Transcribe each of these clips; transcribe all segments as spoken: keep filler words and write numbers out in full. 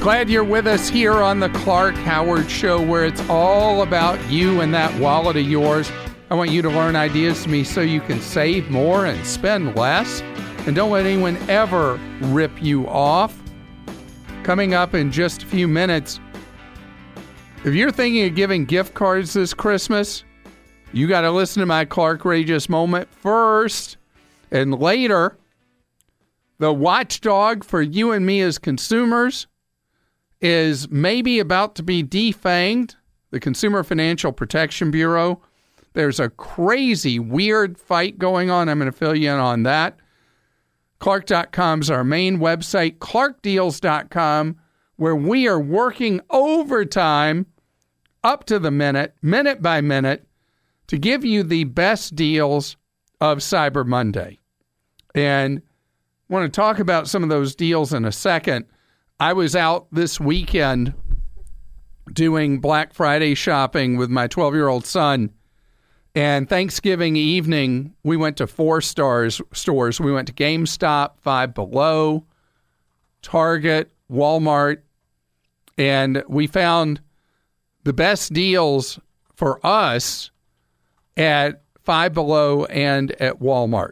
Glad you're with us here on the Clark Howard Show, where it's all about you and that wallet of yours. I want you to learn ideas from me so you can save more and spend less. And don't let anyone ever rip you off. Coming up in just a few minutes, if you're thinking of giving gift cards this Christmas, you got to listen to my Clarkrageous moment first. And later, the watchdog for you and me as consumers is maybe about to be defanged, the Consumer Financial Protection Bureau. There's a crazy, weird fight going on. I'm going to fill you in on that. Clark dot com is our main website, Clark Deals dot com, where we are working overtime up to the minute, minute by minute, to give you the best deals of Cyber Monday. And I want to talk about some of those deals in a second. I was out this weekend doing Black Friday shopping with my twelve-year-old son. And Thanksgiving evening, we went to four stars stores. We went to GameStop, Five Below, Target, Walmart, and we found the best deals for us at Five Below and at Walmart.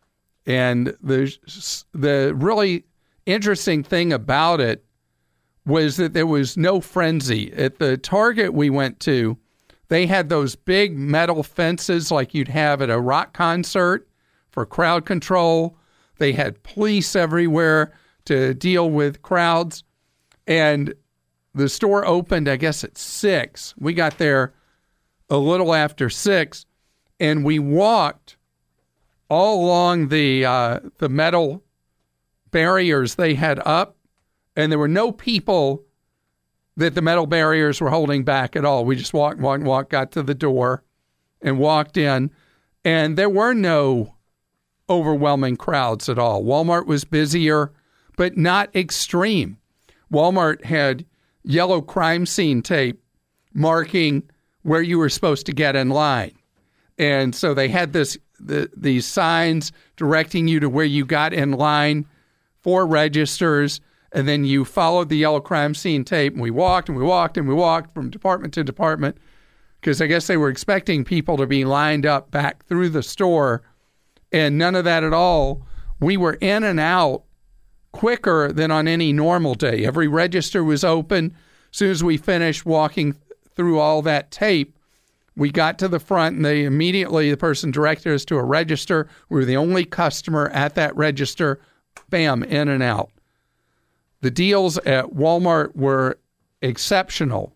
And the the really interesting thing about it was that there was no frenzy. At the Target we went to, they had those big metal fences like you'd have at a rock concert for crowd control. They had police everywhere to deal with crowds. And the store opened, I guess, at six. We got there a little after six, and we walked all along the uh, the metal barriers they had up, and there were no people that the metal barriers were holding back at all. We just walked, walked, walked, got to the door and walked in, and there were no overwhelming crowds at all. Walmart was busier, but not extreme. Walmart had yellow crime scene tape marking where you were supposed to get in line. And so they had this the, these signs directing you to where you got in line for registers, and then you followed the yellow crime scene tape, and we walked and we walked and we walked from department to department because I guess they were expecting people to be lined up back through the store, and none of that at all. We were in and out quicker than on any normal day. Every register was open. As soon as we finished walking through all that tape, we got to the front, and they immediately, the person directed us to a register. We were the only customer at that register. Bam, in and out. The deals at Walmart were exceptional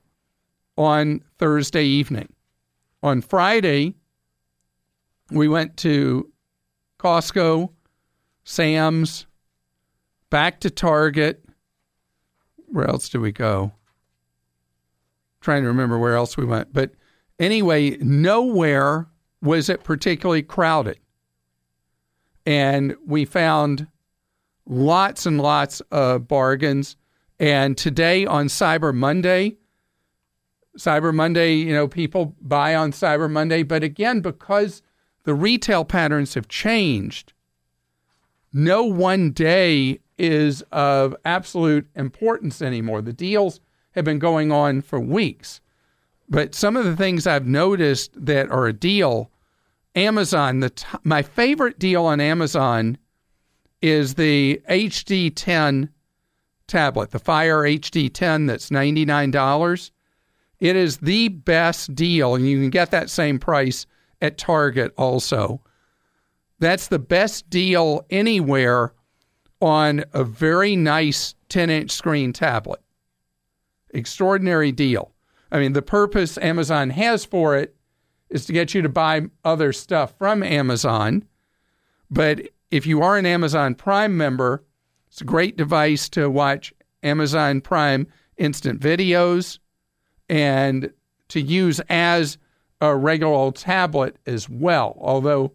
on Thursday evening. On Friday, we went to Costco, Sam's, back to Target. Where else did we go? Trying to remember where else we went. But anyway, nowhere was it particularly crowded. And we found lots and lots of bargains. And today on Cyber Monday, Cyber Monday, you know, people buy on Cyber Monday. But again, because the retail patterns have changed, no one day is of absolute importance anymore. The deals have been going on for weeks. But some of the things I've noticed that are a deal, Amazon, the t- my favorite deal on Amazon is the H D ten tablet, the Fire H D ten that's ninety-nine dollars. It is the best deal, and you can get that same price at Target also. That's the best deal anywhere on a very nice ten-inch screen tablet. Extraordinary deal. I mean, the purpose Amazon has for it is to get you to buy other stuff from Amazon. But if you are an Amazon Prime member, it's a great device to watch Amazon Prime instant videos and to use as a regular old tablet as well. Although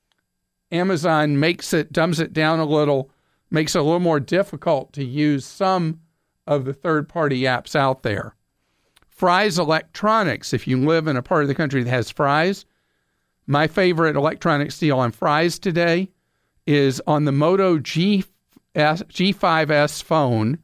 Amazon makes it, dumbs it down a little, makes it a little more difficult to use some of the third-party apps out there. Fry's Electronics, if you live in a part of the country that has Fry's, my favorite electronics deal on Fry's today is on the Moto G, S, G five S phone,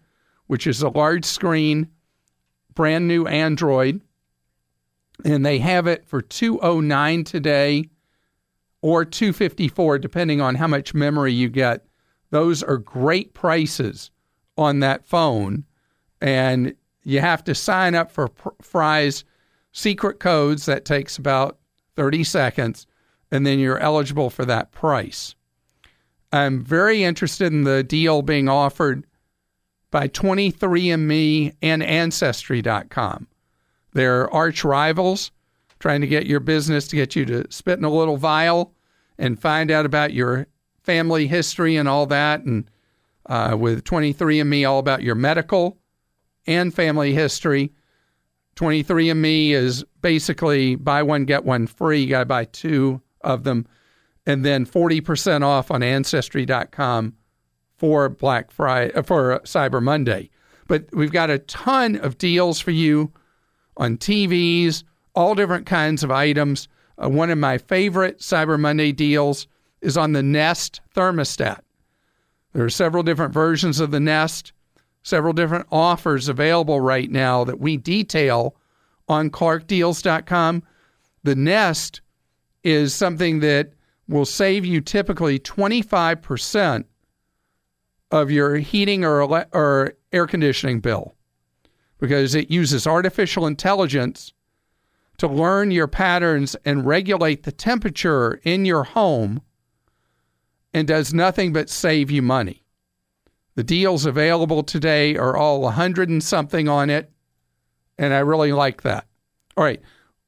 which is a large screen, brand new Android. And they have it for two hundred nine dollars today or two hundred fifty-four dollars, depending on how much memory you get. Those are great prices on that phone. And you have to sign up for Fry's secret codes. That takes about thirty seconds. And then you're eligible for that price. I'm very interested in the deal being offered by twenty-three and me and Ancestry dot com. They're arch rivals, trying to get your business to get you to spit in a little vial and find out about your family history and all that. And uh, with twenty-three and me, all about your medical and family history. twenty-three and me is basically buy one, get one free. You got to buy two of them. And then forty percent off on Ancestry dot com for Black Friday, for Cyber Monday. But we've got a ton of deals for you on T Vs, all different kinds of items. Uh, one of my favorite Cyber Monday deals is on the Nest thermostat. There are several different versions of the Nest, several different offers available right now that we detail on Clark Deals dot com. The Nest is something that will save you typically twenty-five percent of your heating or, ele- or air conditioning bill, because it uses artificial intelligence to learn your patterns and regulate the temperature in your home and does nothing but save you money. The deals available today are all a hundred and something on it, and I really like that. All right.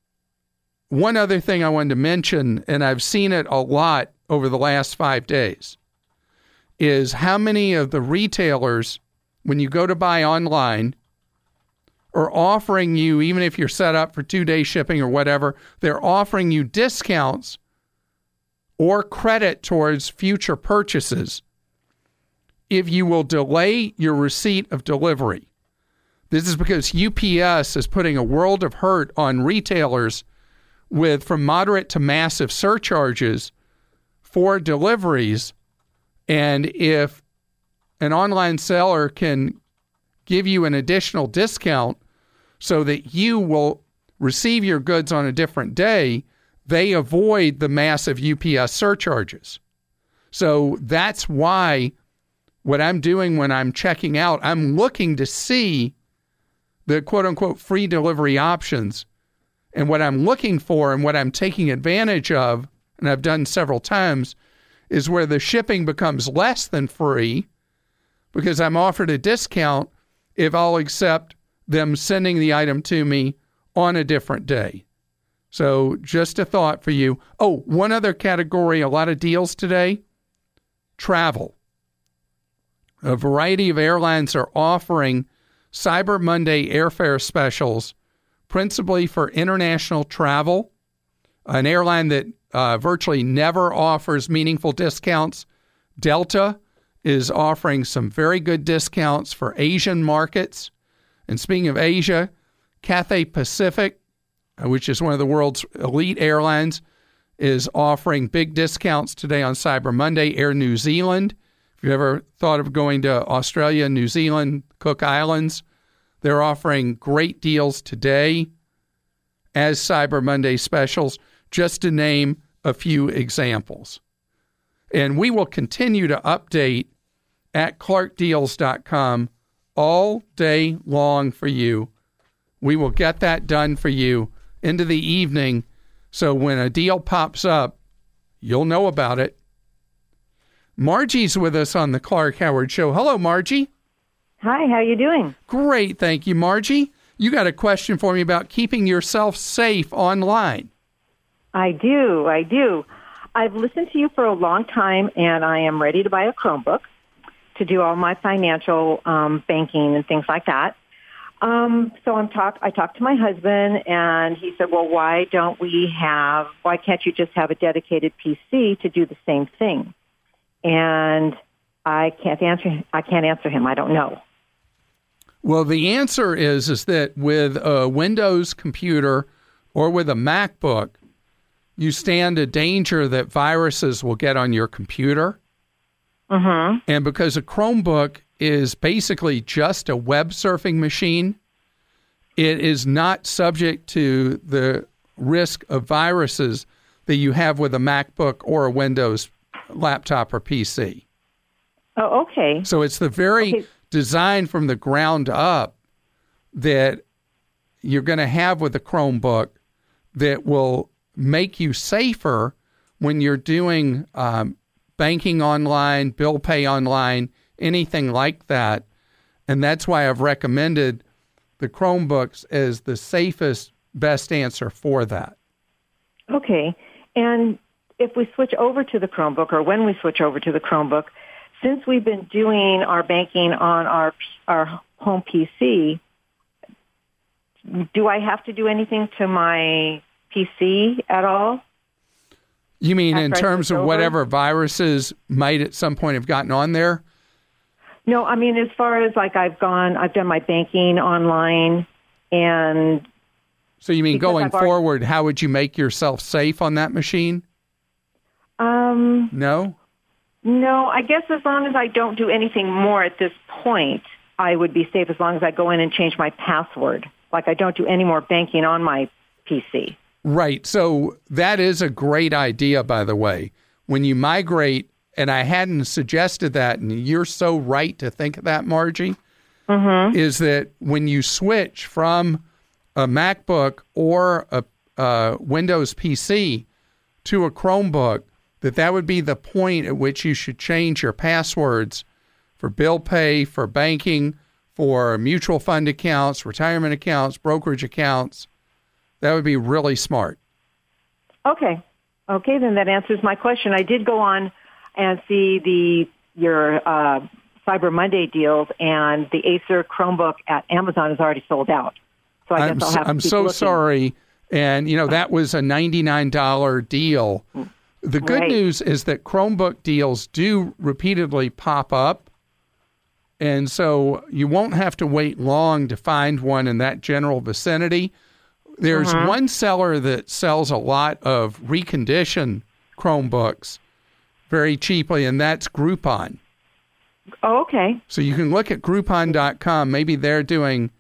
One other thing I wanted to mention, and I've seen it a lot over the last five days, is how many of the retailers, when you go to buy online, are offering you, even if you're set up for two-day shipping or whatever, they're offering you discounts or credit towards future purchases if you will delay your receipt of delivery. This is because U P S is putting a world of hurt on retailers with from moderate to massive surcharges for deliveries. And if an online seller can give you an additional discount so that you will receive your goods on a different day, they avoid the massive U P S surcharges. So that's why what I'm doing when I'm checking out, I'm looking to see the quote-unquote free delivery options. And what I'm looking for and what I'm taking advantage of, and I've done several times, is where the shipping becomes less than free because I'm offered a discount if I'll accept them sending the item to me on a different day. So just a thought for you. Oh, one other category, a lot of deals today, travel. A variety of airlines are offering Cyber Monday airfare specials, principally for international travel. An airline that uh, virtually never offers meaningful discounts, Delta, is offering some very good discounts for Asian markets. And speaking of Asia, Cathay Pacific, which is one of the world's elite airlines, is offering big discounts today on Cyber Monday. Air New Zealand, if you've ever thought of going to Australia, New Zealand, Cook Islands, they're offering great deals today as Cyber Monday specials, just to name a few examples. And we will continue to update at Clark Deals dot com all day long for you. We will get that done for you into the evening, so when a deal pops up, you'll know about it. Margie's with us on the Clark Howard Show. Hello, Margie. Hi, how you doing? Great, thank you, Margie. You got a question for me about keeping yourself safe online. I do, I do. I've listened to you for a long time, and I am ready to buy a Chromebook to do all my financial um, banking and things like that. Um, so I'm talk. I talked to my husband, and he said, well, why don't we have, why can't you just have a dedicated P C to do the same thing? And I can't answer, I can't answer him. I don't know. Well, the answer is, is that with a Windows computer or with a MacBook, you stand a danger that viruses will get on your computer. Mm-hmm. And because a Chromebook is basically just a web surfing machine. It is not subject to the risk of viruses that you have with a MacBook or a Windows laptop or P C. Oh, okay. So it's the very okay. design from the ground up that you're going to have with a Chromebook that will make you safer when you're doing um, banking online, bill pay online, anything like that. And that's why I've recommended the Chromebooks as the safest, best answer for that. Okay. And if we switch over to the Chromebook, or when we switch over to the Chromebook, since we've been doing our banking on our our home P C, do I have to do anything to my P C at all? You mean in terms of whatever viruses might at some point have gotten on there? No, I mean, as far as like I've gone, I've done my banking online, and... So you mean going forward, how would you make yourself safe on that machine? Um, no? No, I guess as long as I don't do anything more at this point, I would be safe as long as I go in and change my password. Like I don't do any more banking on my P C. Right. So that is a great idea, by the way. When you migrate, and I hadn't suggested that, and you're so right to think of that, Margie, mm-hmm. is that when you switch from a MacBook or a, a Windows P C to a Chromebook, that that would be the point at which you should change your passwords for bill pay, for banking, for mutual fund accounts, retirement accounts, brokerage accounts. That would be really smart. Okay. Okay, then that answers my question. I did go on and see the your uh, Cyber Monday deals, and the Acer Chromebook at Amazon is already sold out. So I I'm, guess I'll have to I'm keep so looking. sorry. And, you know, that was a ninety-nine dollars deal. The good right. news is that Chromebook deals do repeatedly pop up. And so you won't have to wait long to find one in that general vicinity. There's uh-huh. one seller that sells a lot of reconditioned Chromebooks very cheaply, and that's Groupon. Oh, okay. So you can look at Groupon dot com. Maybe they're doing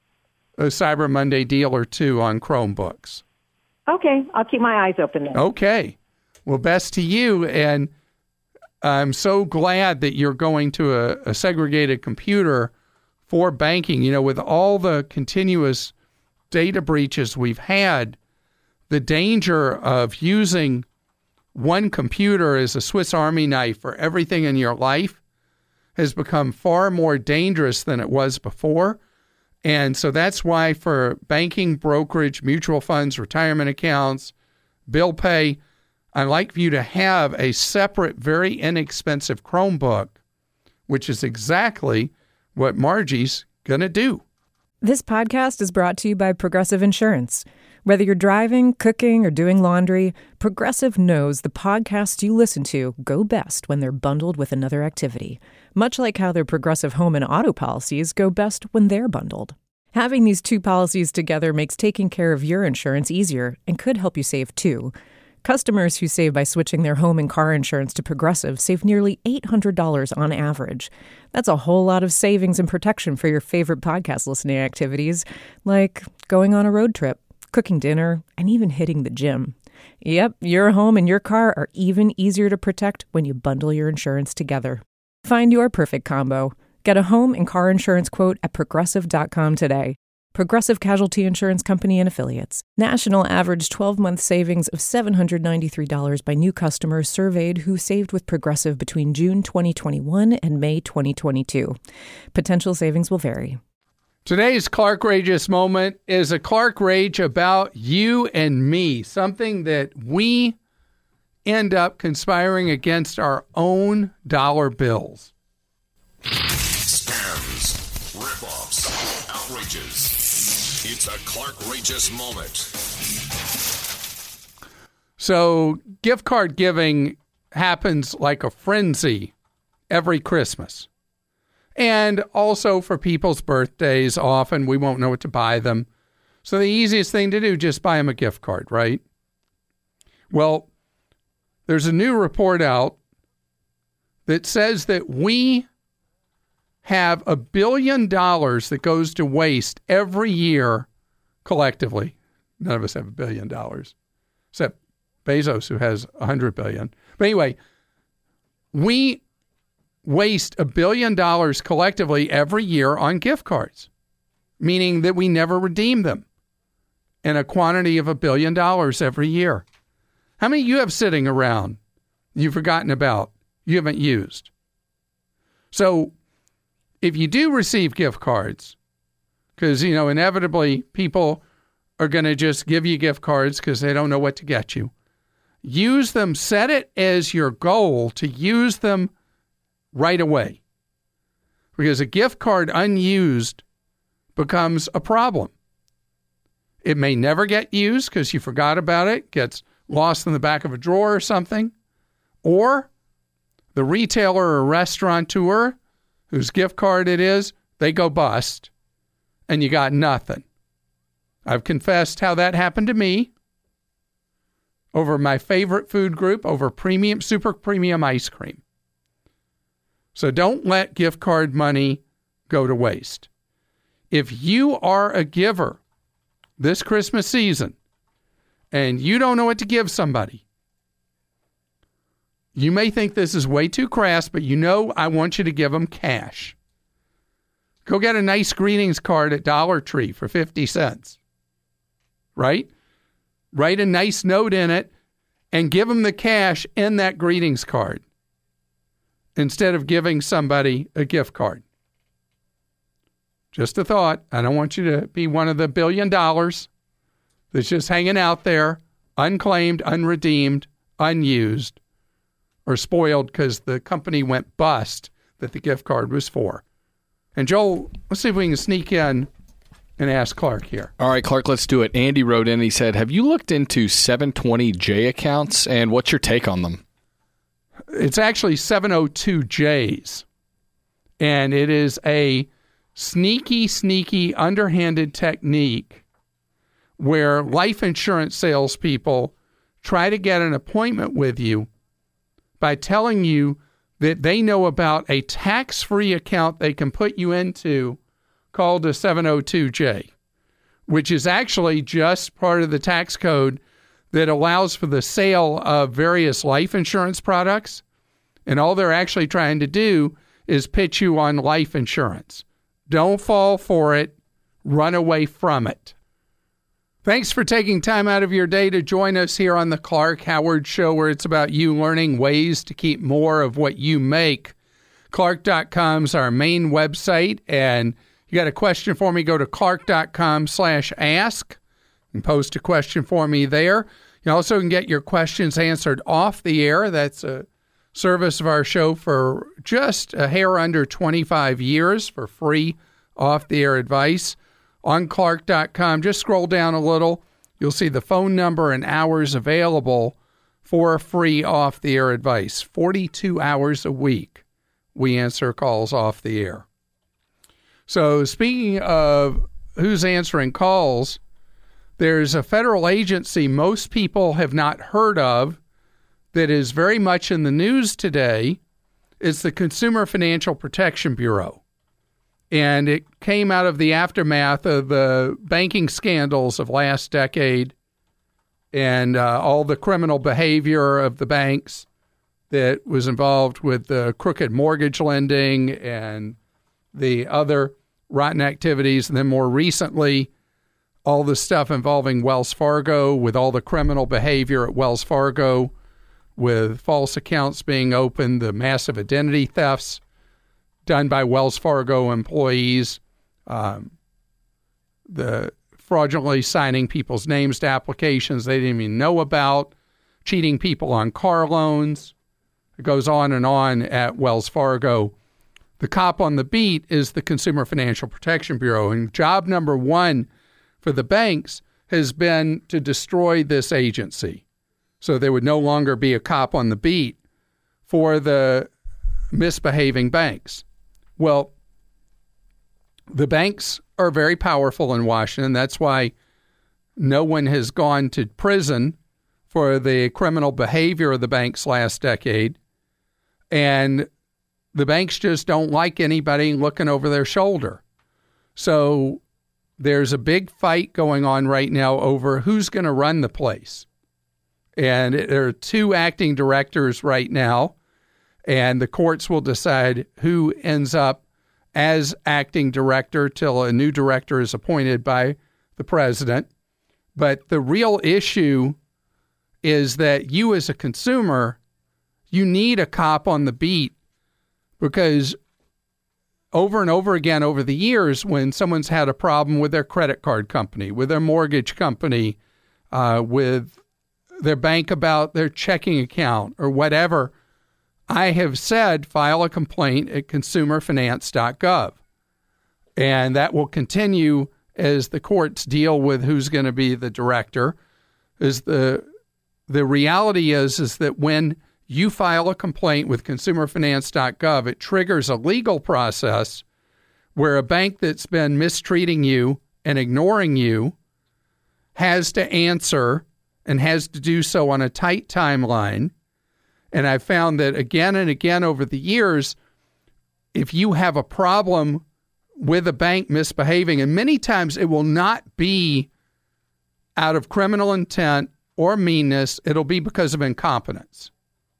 a Cyber Monday deal or two on Chromebooks. Okay. I'll keep my eyes open then. Okay. Well, best to you. And I'm so glad that you're going to a, a segregated computer for banking. You know, with all the continuous data breaches we've had, the danger of using one computer as a Swiss Army knife for everything in your life has become far more dangerous than it was before. And so that's why for banking, brokerage, mutual funds, retirement accounts, bill pay, I'd like for you to have a separate, very inexpensive Chromebook, which is exactly what Margie's going to do. This podcast is brought to you by Progressive Insurance. Whether you're driving, cooking, or doing laundry, Progressive knows the podcasts you listen to go best when they're bundled with another activity, much like how their Progressive home and auto policies go best when they're bundled. Having these two policies together makes taking care of your insurance easier and could help you save too. Customers who save by switching their home and car insurance to Progressive save nearly eight hundred dollars on average. That's a whole lot of savings and protection for your favorite podcast listening activities, like going on a road trip, cooking dinner, and even hitting the gym. Yep, your home and your car are even easier to protect when you bundle your insurance together. Find your perfect combo. Get a home and car insurance quote at progressive dot com today. Progressive Casualty Insurance Company and Affiliates. National average twelve-month savings of seven hundred ninety-three dollars by new customers surveyed who saved with Progressive between June twenty twenty-one and May twenty twenty-two. Potential savings will vary. Today's Clark Rageous moment is a Clark Rage about you and me, something that we end up conspiring against our own dollar bills. Scams, rip-offs, outrages. It's a Clark Rageous moment. So gift card giving happens like a frenzy every Christmas. And also for people's birthdays, often we won't know what to buy them. So the easiest thing to do, just buy them a gift card, right? Well, there's a new report out that says that we have a billion dollars that goes to waste every year collectively. None of us have a billion dollars, except Bezos, who has a hundred billion. But anyway, we waste a billion dollars collectively every year on gift cards, meaning that we never redeem them in a quantity of a billion dollars every year. How many you have sitting around you've forgotten about, you haven't used? So if you do receive gift cards, because, you know, inevitably people are going to just give you gift cards because they don't know what to get you, use them, set it as your goal to use them right away. Because a gift card unused becomes a problem. It may never get used because you forgot about it, gets lost in the back of a drawer or something. Or the retailer or restaurateur whose gift card it is, they go bust and you got nothing. I've confessed how that happened to me over my favorite food group, over premium, super premium ice cream. So don't let gift card money go to waste. If you are a giver this Christmas season and you don't know what to give somebody, you may think this is way too crass, but you know I want you to give them cash. Go get a nice greetings card at Dollar Tree for fifty cents, right? Write a nice note in it and give them the cash in that greetings card instead of giving somebody a gift card. Just a thought. I don't want you to be one of the billion dollars that's just hanging out there, unclaimed, unredeemed, unused, or spoiled because the company went bust that the gift card was for. And Joel, let's see if we can sneak in and ask Clark here. All right, Clark, let's do it. Andy wrote in, he said, have you looked into seven twenty J accounts, and what's your take on them? It's actually seven oh two J's, and it is a sneaky, sneaky, underhanded technique where life insurance salespeople try to get an appointment with you by telling you that they know about a tax-free account they can put you into called a seven oh two J, which is actually just part of the tax code that allows for the sale of various life insurance products. And all they're actually trying to do is pitch you on life insurance. Don't fall for it. Run away from it. Thanks for taking time out of your day to join us here on the Clark Howard Show, where it's about you learning ways to keep more of what you make. Clark dot com is our main website, and you got a question for me, go to Clark dot com slash ask and post a question for me there. You also can get your questions answered off the air. That's a service of our show for just a hair under twenty-five years for free off-the-air advice. On Clark dot com, just scroll down a little. You'll see the phone number and hours available for free off-the-air advice. forty-two hours a week, we answer calls off the air. So speaking of who's answering calls, there's a federal agency most people have not heard of that is very much in the news today. It's the Consumer Financial Protection Bureau. And it came out of the aftermath of the banking scandals of last decade and uh, all the criminal behavior of the banks that was involved with the crooked mortgage lending and the other rotten activities. And then more recently, all the stuff involving Wells Fargo with all the criminal behavior at Wells Fargo with false accounts being opened, the massive identity thefts done by Wells Fargo employees, um, the fraudulently signing people's names to applications they didn't even know about, cheating people on car loans. It goes on and on at Wells Fargo. The cop on the beat is the Consumer Financial Protection Bureau, and job number one for the banks has been to destroy this agency. So there would no longer be a cop on the beat for the misbehaving banks. Well, the banks are very powerful in Washington. That's why no one has gone to prison for the criminal behavior of the banks last decade. And the banks just don't like anybody looking over their shoulder. So there's a big fight going on right now over who's going to run the place. And there are two acting directors right now, and the courts will decide who ends up as acting director till a new director is appointed by the president. But the real issue is that you as a consumer, you need a cop on the beat, because over and over again over the years, when someone's had a problem with their credit card company, with their mortgage company, uh, with their bank about their checking account or whatever, I have said file a complaint at consumer finance dot gov. And that will continue as the courts deal with who's going to be the director. Is the the reality is, is that when you file a complaint with consumer finance dot gov, it triggers a legal process where a bank that's been mistreating you and ignoring you has to answer and has to do so on a tight timeline. And I've found that again and again over the years, if you have a problem with a bank misbehaving, and many times it will not be out of criminal intent or meanness, it'll be because of incompetence.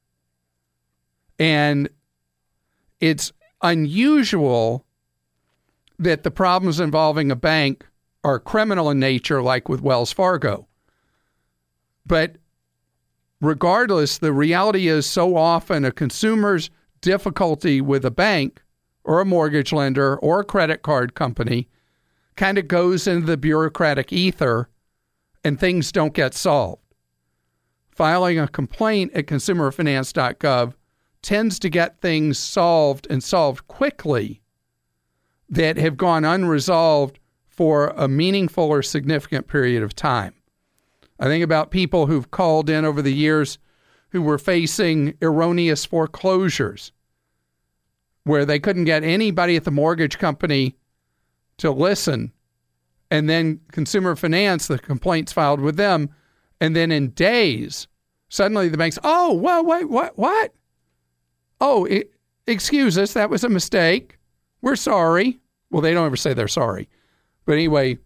And it's unusual that the problems involving a bank are criminal in nature, like with Wells Fargo. But regardless, the reality is so often a consumer's difficulty with a bank or a mortgage lender or a credit card company kind of goes into the bureaucratic ether and things don't get solved. Filing a complaint at consumer finance dot gov tends to get things solved and solved quickly that have gone unresolved for a meaningful or significant period of time. I think about people who've called in over the years who were facing erroneous foreclosures where they couldn't get anybody at the mortgage company to listen. And then Consumer Finance, the complaints filed with them. And then in days, suddenly the bank's, oh, well, wait, what, what? Oh, it, excuse us, that was a mistake. We're sorry. Well, they don't ever say they're sorry. But anyway,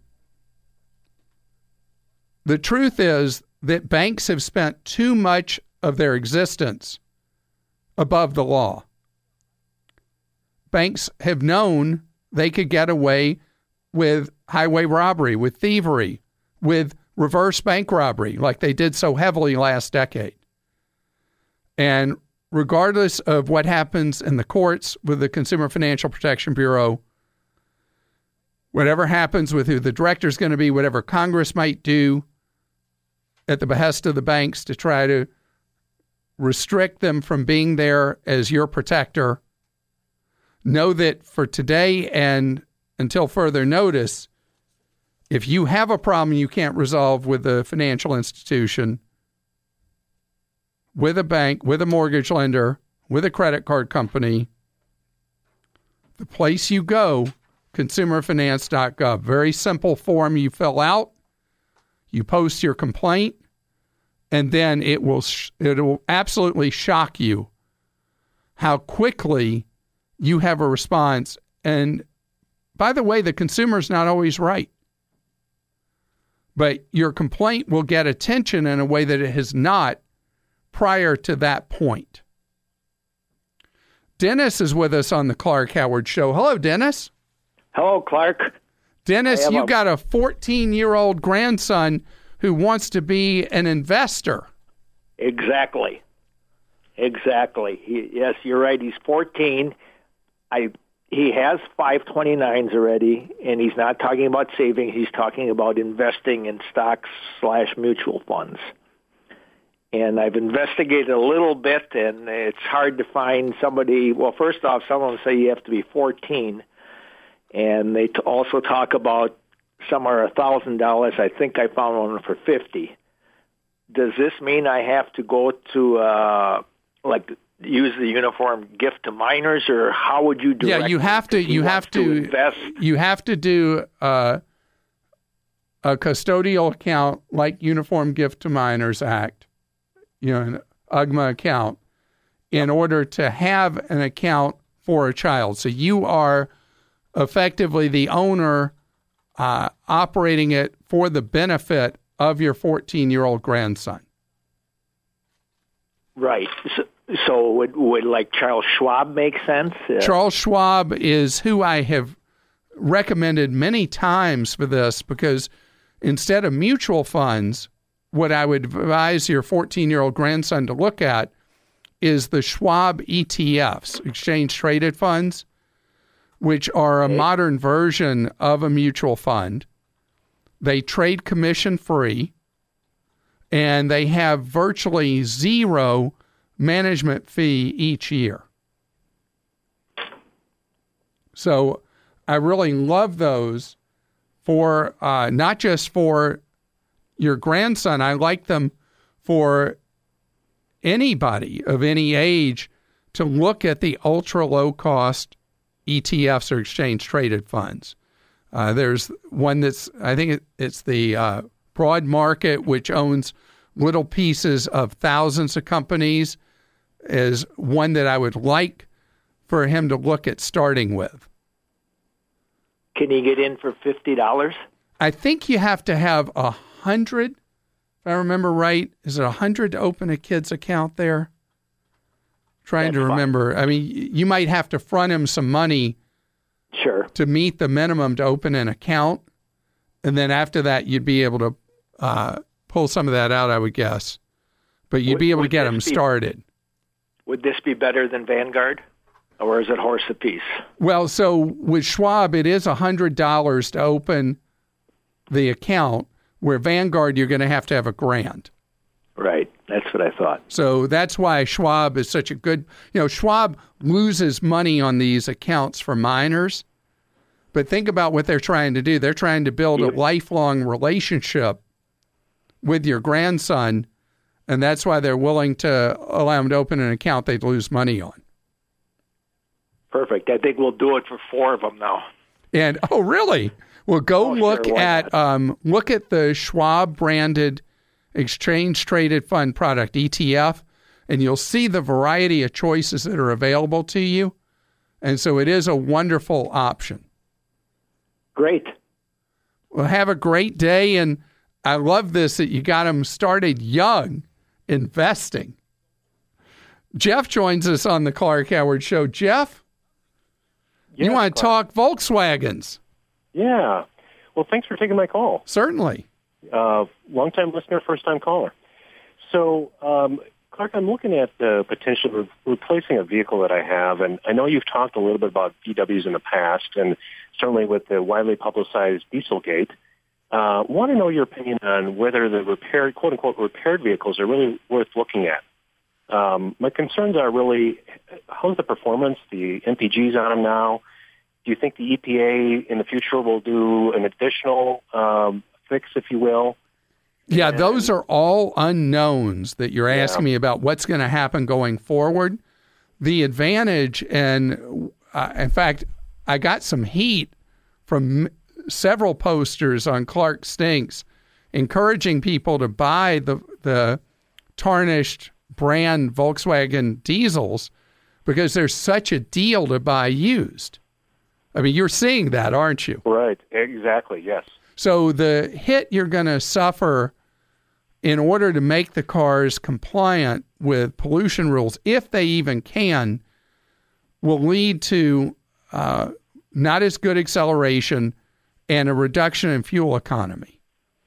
the truth is that banks have spent too much of their existence above the law. Banks have known they could get away with highway robbery, with thievery, with reverse bank robbery, like they did so heavily last decade. And regardless of what happens in the courts with the Consumer Financial Protection Bureau, whatever happens with who the director is going to be, whatever Congress might do at the behest of the banks to try to restrict them from being there as your protector, know that for today and until further notice, if you have a problem you can't resolve with a financial institution, with a bank, with a mortgage lender, with a credit card company, the place you go, consumer finance dot gov. Very simple form you fill out. You post your complaint, and then it will sh- it will absolutely shock you how quickly you have a response. And by the way, the consumer's not always right. But your complaint will get attention in a way that it has not prior to that point. Dennis is with us on the Clark Howard Show. Hello, Dennis. Hello, Clark. Dennis, you a... got a fourteen-year-old grandson who wants to be an investor. Exactly. Exactly. He, yes, you're right. He's fourteen. I he has five twenty-nines already, and he's not talking about saving. He's talking about investing in stocks slash mutual funds. And I've investigated a little bit, and it's hard to find somebody. Well, first off, some of them say you have to be fourteen, and they t- also talk about some are a thousand dollars. I think I found one for fifty. Does this mean I have to go to uh, like use the uniform gift to minors, or how would you do? Yeah, you have to. You have to, to invest. You have to do uh, a custodial account like Uniform Gift to Minors Act, you know, an U G M A account, in order to have an account for a child. So you are effectively the owner uh, operating it for the benefit of your fourteen-year-old grandson. Right. So, so would, would like Charles Schwab make sense? Uh, Charles Schwab is who I have recommended many times for this, because instead of mutual funds, what I would advise your fourteen-year-old grandson to look at is the Schwab E T Fs, exchange-traded funds, which are a modern version of a mutual fund. They trade commission-free, and they have virtually zero management fee each year. So I really love those for uh, not just for your grandson. I like them for anybody of any age to look at the ultra low cost E T Fs or exchange traded funds. Uh, there's one that's, I think it, it's the uh, broad market, which owns little pieces of thousands of companies, is one that I would like for him to look at starting with. Can you get in for fifty dollars? I think you have to have a hundred. If I remember right, is it a hundred to open a kid's account there? Trying That's to remember. fine. I mean, you might have to front him some money Sure. to meet the minimum to open an account, and then after that, you'd be able to uh, pull some of that out, I would guess. But you'd Would- be able to would get this him be- started. Would this be better than Vanguard, or is it horse apiece? Well, so with Schwab, it is one hundred dollars to open the account, where Vanguard, you're going to have to have a grand. Right. That's what I thought. So that's why Schwab is such a good, you know, Schwab loses money on these accounts for minors. But think about what they're trying to do. They're trying to build a Yep. lifelong relationship with your grandson, and that's why they're willing to allow him to open an account they'd lose money on. Perfect. I think we'll do it for four of them now. And, oh, really? Well, go Oh, look sure, why at um, look at the Schwab branded exchange traded fund product, E T F, and you'll see the variety of choices that are available to you. And so it is a wonderful option. Great. Well, have a great day. And I love this that you got them started young investing. Jeff joins us on the Clark Howard Show. Jeff, you Yes, want to Clark. talk Volkswagens? Yeah. Well, thanks for taking my call. Certainly. Uh, long-time listener, first-time caller. So, um, Clark, I'm looking at the potential of replacing a vehicle that I have, and I know you've talked a little bit about V Ws in the past, and certainly with the widely publicized Dieselgate. Uh, want to know your opinion on whether the repaired, quote-unquote, repaired vehicles are really worth looking at. Um, my concerns are really, how's the performance, the M P Gs on them now? Do you think the E P A in the future will do an additional um, fix, if you will? Yeah, And- those are all unknowns that you're Yeah. asking me about what's going to happen going forward. The advantage, and uh, in fact, I got some heat from m- several posters on Clark Stinks encouraging people to buy the the tarnished brand Volkswagen diesels because there's such a deal to buy used. I mean, you're seeing that, aren't you? Right, exactly, yes. So the hit you're going to suffer in order to make the cars compliant with pollution rules, if they even can, will lead to uh, not as good acceleration and a reduction in fuel economy.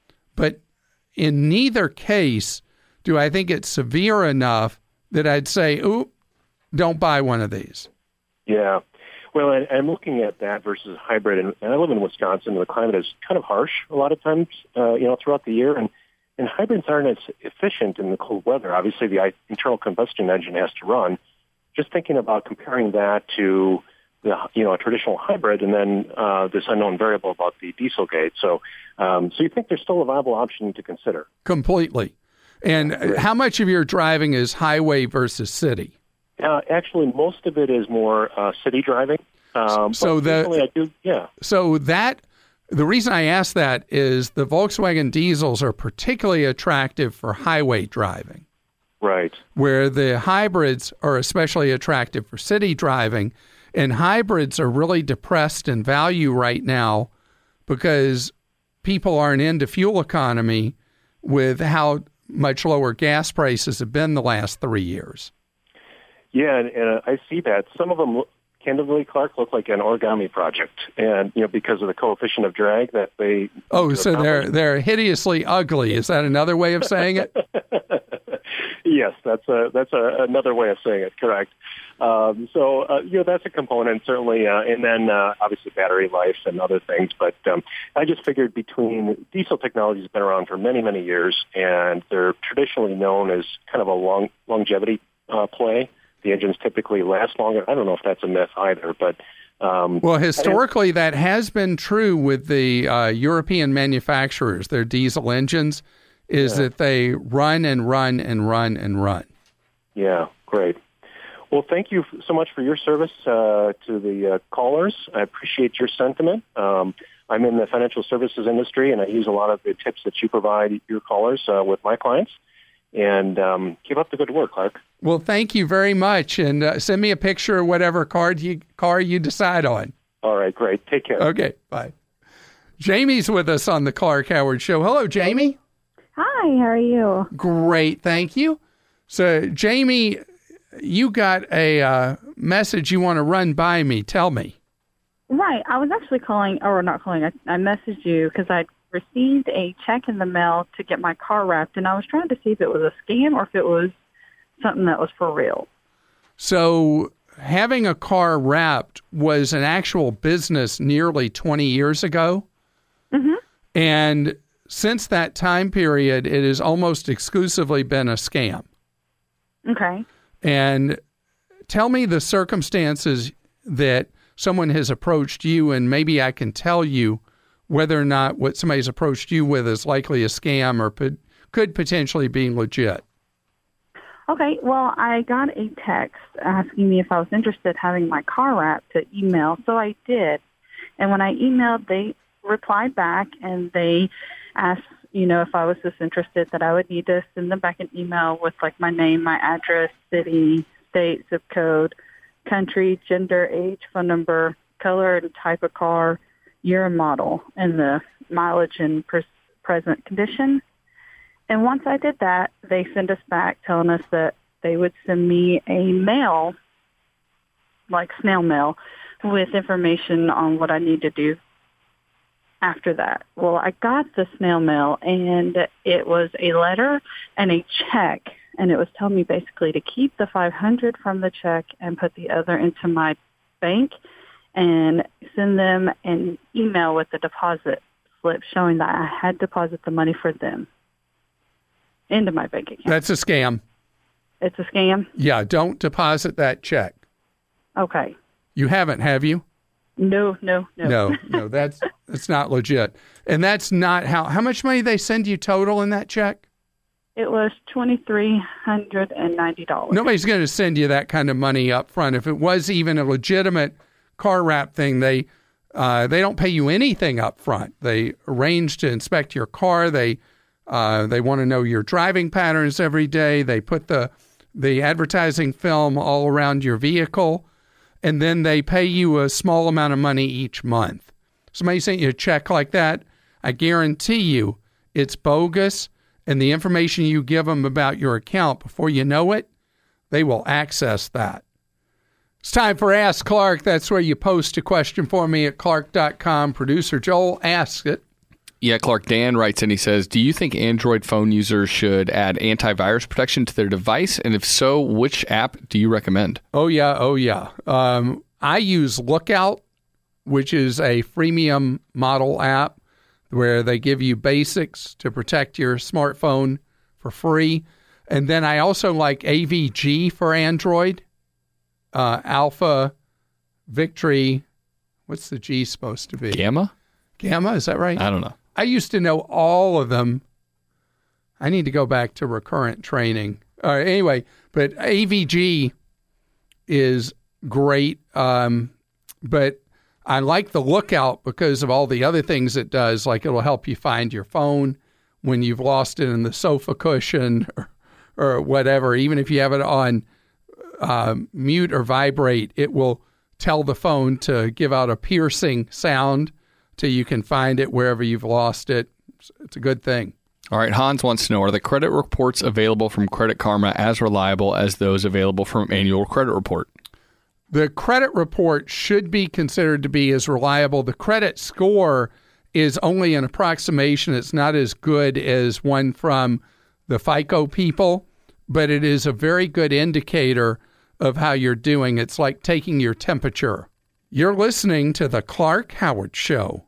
But in neither case do I think it's severe enough that I'd say, ooh, don't buy one of these. Yeah. Well, I, I'm looking at that versus hybrid, and, and I live in Wisconsin, and the climate is kind of harsh a lot of times, uh, you know, throughout the year, and, and hybrids aren't as efficient in the cold weather. Obviously, the internal combustion engine has to run. Just thinking about comparing that to the, you know, a traditional hybrid, and then uh, this unknown variable about the Dieselgate. So, um, so you think there's still a viable option to consider? Completely. And how much of your driving is highway versus city? Uh, actually, most of it is more uh, city driving. Um, So but the- recently I do, yeah. So that the reason I ask that is the Volkswagen diesels are particularly attractive for highway driving, Right. where the hybrids are especially attractive for city driving. And hybrids are really depressed in value right now because people aren't into fuel economy with how much lower gas prices have been the last three years. Yeah, and, and I see that. Some of them, candidly, Clark, look like an origami project, and you know because of the coefficient of drag that they. Oh, so they're they're hideously ugly. Is that another way of saying it? Yes, that's a that's a, another way of saying it. Correct. Um, so uh, you know that's a component certainly, uh, and then uh, obviously battery life and other things. But um, I just figured between diesel technology has been around for many many years, and they're traditionally known as kind of a long longevity uh, play. The engines typically last longer. I don't know if that's a myth either, but um, well, historically that has been true with the uh, European manufacturers. Their diesel engines is yeah. that they run and run and run and run. Yeah, great. Well, thank you so much for your service uh, to the uh, callers. I appreciate your sentiment. Um, I'm in the financial services industry, and I use a lot of the tips that you provide your callers uh, with my clients. And um, keep up the good work, Clark. Well, thank you very much. And uh, send me a picture of whatever card you, car you decide on. All right, great. Take care. Okay, bye. Jamie's with us on the Clark Howard Show. Hello, Jamie. Hi, how are you? Great, thank you. So, Jamie, you got a uh, message you want to run by me. Tell me. Right. I was actually calling, or not calling, I, I messaged you because I received a check in the mail to get my car wrapped, and I was trying to see if it was a scam or if it was something that was for real. So having a car wrapped was an actual business nearly twenty years ago. Mm-hmm. And since that time period, it has almost exclusively been a scam. Okay. And tell me the circumstances that someone has approached you, and maybe I can tell you whether or not what somebody's approached you with is likely a scam or could, could potentially be legit. Okay, well, I got a text asking me if I was interested in having my car wrapped to email, so I did. And when I emailed, they replied back, and they asked, you know, if I was just interested, that I would need to send them back an email with, like, my name, my address, city, state, zip code, country, gender, age, phone number, color and type of car, year and model, and the mileage and pres- present condition. And once I did that, they sent us back telling us that they would send me a mail, like snail mail, with information on what I need to do after that. Well, I got the snail mail, and it was a letter and a check, and it was telling me basically to keep the five hundred dollars from the check and put the other into my bank and send them an email with the deposit slip showing that I had deposited the money for them into my bank account. That's a scam. It's a scam? Yeah, don't deposit that check. Okay. You haven't, have you? No, no, no. No, no, that's that's not legit. And that's not how, how much money they send you total in that check? It was two thousand three hundred ninety dollars. Nobody's going to send you that kind of money up front. If it was even a legitimate car wrap thing, they uh, they don't pay you anything up front. They arrange to inspect your car. They uh, they want to know your driving patterns every day. They put the the advertising film all around your vehicle, and then they pay you a small amount of money each month. Somebody sent you a check like that, I guarantee you it's bogus, and the information you give them about your account, before you know it, they will access that. It's time for Ask Clark. That's where you post a question for me at clark dot com. Producer Joel asks it. Yeah, Clark, Dan writes and he says, do you think Android phone users should add antivirus protection to their device? And if so, which app do you recommend? Oh, yeah. Oh, yeah. Um, I use Lookout, which is a freemium model app where they give you basics to protect your smartphone for free. And then I also like A V G for Android, uh, Alpha, Victory. What's the G supposed to be? Gamma? Gamma, is that right? I don't know. I used to know all of them. I need to go back to recurrent training. Uh, anyway, but A V G is great. Um, but I like the Lookout because of all the other things it does. Like it'll help you find your phone when you've lost it in the sofa cushion or, or whatever. Even if you have it on uh, mute or vibrate, it will tell the phone to give out a piercing sound till you can find it wherever you've lost it. It's a good thing. All right, Hans wants to know, are the credit reports available from Credit Karma as reliable as those available from Annual Credit Report? The credit report should be considered to be as reliable. The credit score is only an approximation. It's not as good as one from the FICO people, but it is a very good indicator of how you're doing. It's like taking your temperature. You're listening to The Clark Howard Show.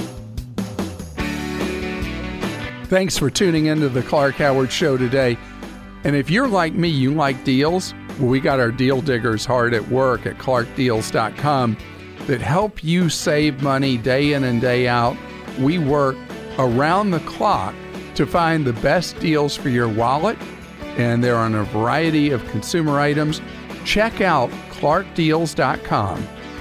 Thanks for tuning into The Clark Howard Show today. And if you're like me, you like deals, well, we got our deal diggers hard at work at clark deals dot com that help you save money day in and day out. We work around the clock to find the best deals for your wallet, and they're on a variety of consumer items. Check out clark deals dot com.